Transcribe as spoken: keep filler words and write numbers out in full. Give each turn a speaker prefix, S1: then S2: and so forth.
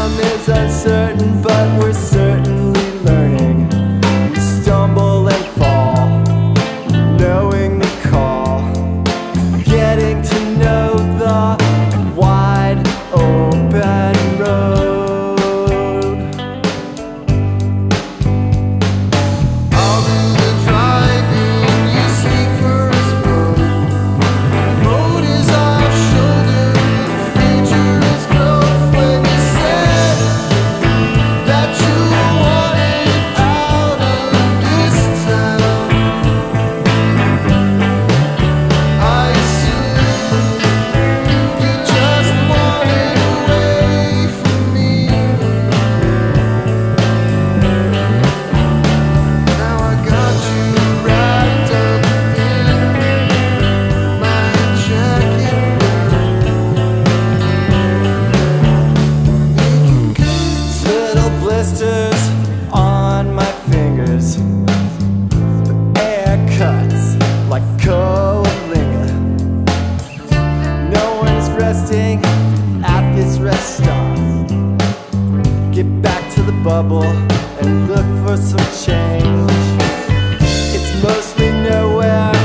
S1: outcome is uncertain, but we're certainly learning. We stumble and fall, knowing the call, getting to know the wide open road.
S2: I'll do the driving, you sleep first, bro. Load is off shoulder, the future is growth. When you said that you wanted out of this town, I assumed you just wanted away from me. Now I got you wrapped up in my jacket,
S1: Little blisters on my fingers, the air cuts like Coalinga. No one is resting at this rest stop. Get back to the bubble and look for some change. It's mostly nowhere